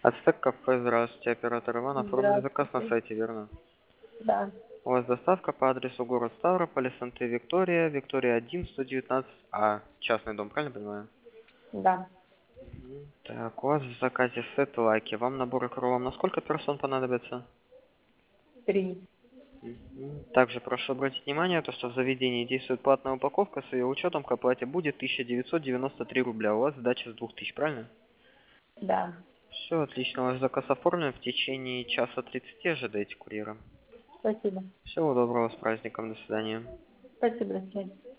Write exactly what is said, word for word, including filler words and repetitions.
Ацтек кафе, здравствуйте, оператор Иван. Оформили заказ на Здравствуйте. сайте, верно? Да, У вас доставка по адресу город Ставрополь, СНТ Виктория, Виктория один, сто девятнадцать А. Частный дом, правильно понимаю? да, Мгм. Так, у вас в заказе сет лаки. Вам наборы кролом на сколько персон понадобится? три. Мгм. Также прошу обратить внимание, то, что в заведении действует платная упаковка, с ее учетом к оплате будет тысяча девятьсот девяносто три рубля. У вас сдача с двух тысяч, правильно? Да. Все, отлично. Ваш заказ оформлен. В течение часа тридцати ожидайте курьера. Спасибо. Всего доброго, с праздником, до свидания. Спасибо, до свидания.